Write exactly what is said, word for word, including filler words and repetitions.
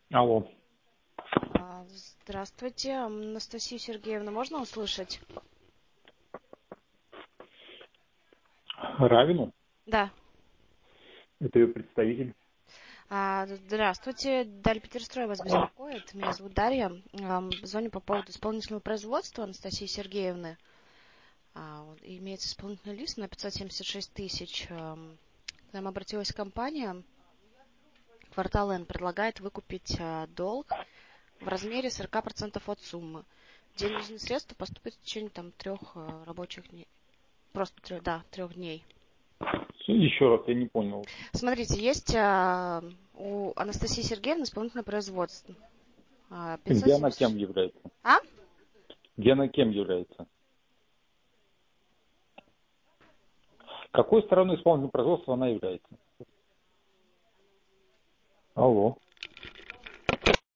Алло. А, Здравствуйте, Анастасию Сергеевну можно услышать? Равину? Да. Это ее представитель. А, Здравствуйте, Дарья Петерстрой вас беспокоит. Меня зовут Дарья. Ам, Звоню по поводу исполнительного производства Анастасии Сергеевны. А, вот Имеется исполнительный лист на пятьсот семьдесят шесть тысяч. Ам, К нам обратилась компания. Квартал Н предлагает выкупить а, долг в размере сорок процентов от суммы. Денежные средства поступят в течение там трех а, рабочих дней. Просто трех, да, трех дней. Еще раз, я не понял. Смотрите, есть а, у Анастасии Сергеевны исполнительное производство. А, Где она кем пятьсот семьдесят... является? А? Где она кем является? Какой стороной исполнительного производства она является? Алло.